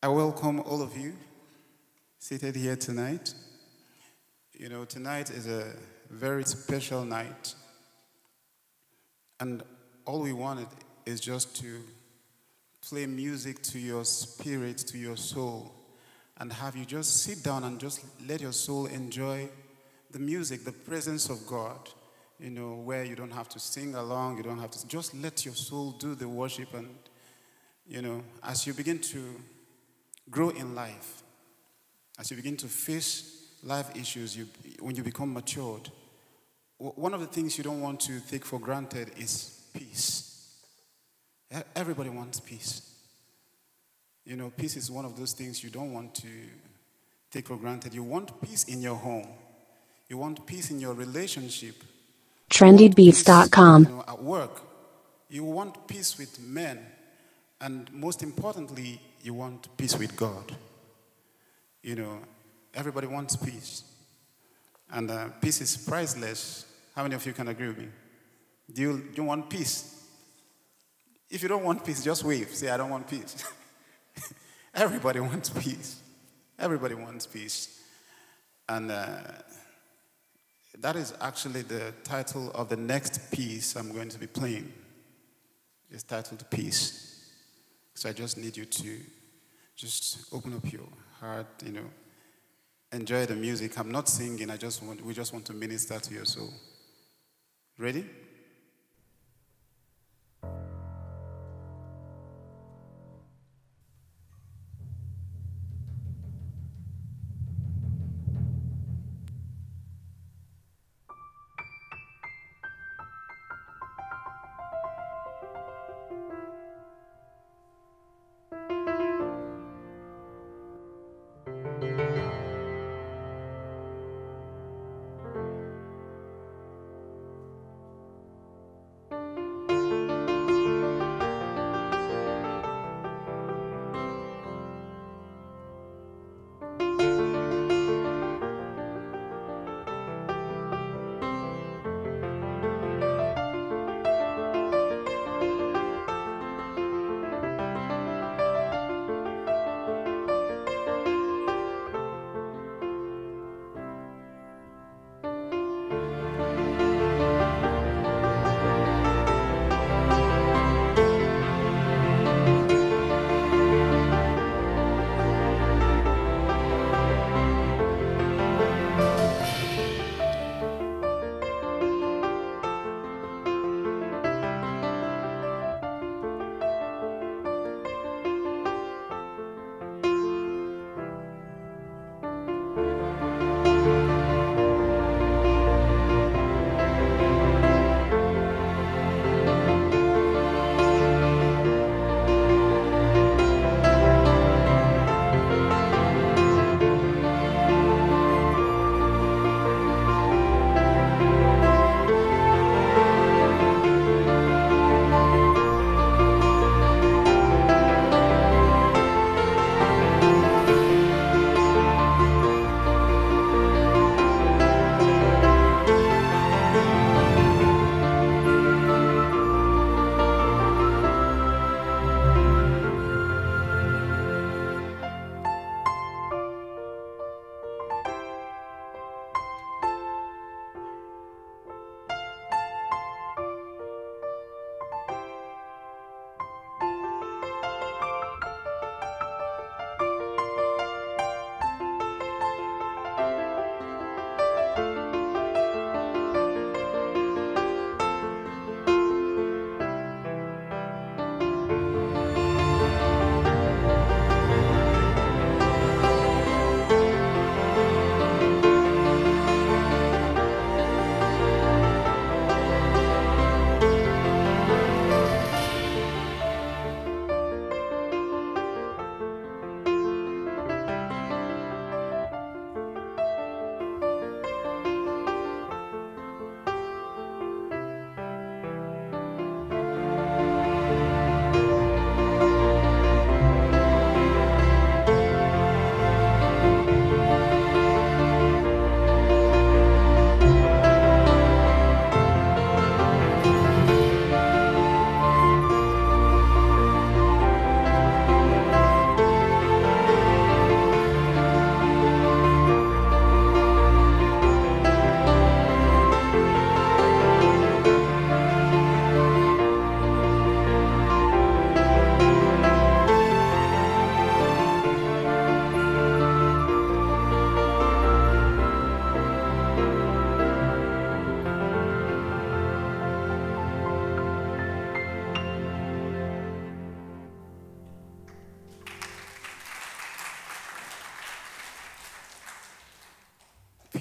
I welcome all of you seated here tonight. You know, tonight is a very special night. And all we wanted is just to play music to your spirit, to your soul, and have you just sit down and just let your soul enjoy the music, the presence of God, you know, where you don't have to sing along, you don't have to, just let your soul do the worship. And, you know, as you begin to grow in life, as you begin to face life issues, when you become matured, one of the things you don't want to take for granted is peace. Everybody wants peace. You know, peace is one of those things you don't want to take for granted. You want peace in your home. You want peace in your relationship. Trendybeats.com. You know, at work. You want peace with men. And most importantly, you want peace with God. You know, everybody wants peace. And peace is priceless. How many of you can agree with me? Do you want peace? If you don't want peace, just wave. Say, I don't want peace. Everybody wants peace. Everybody wants peace. And that is actually the title of the next piece I'm going to be playing. It's titled Peace. So I just need you to just open up your heart, you know, enjoy the music. I'm not singing, we just want to minister to your soul. Ready?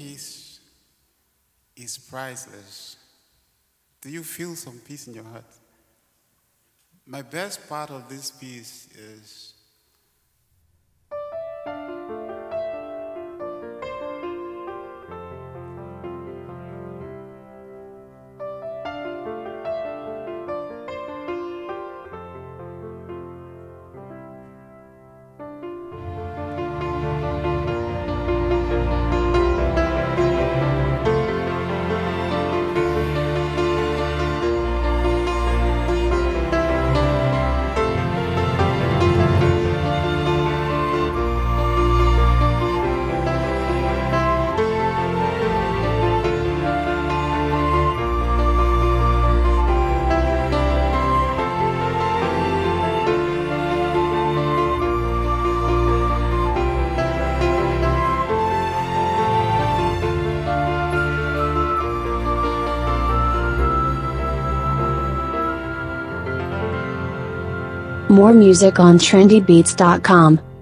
peace is priceless. Do you feel some peace in your heart? My best part of this peace is More music on trendybeats.com.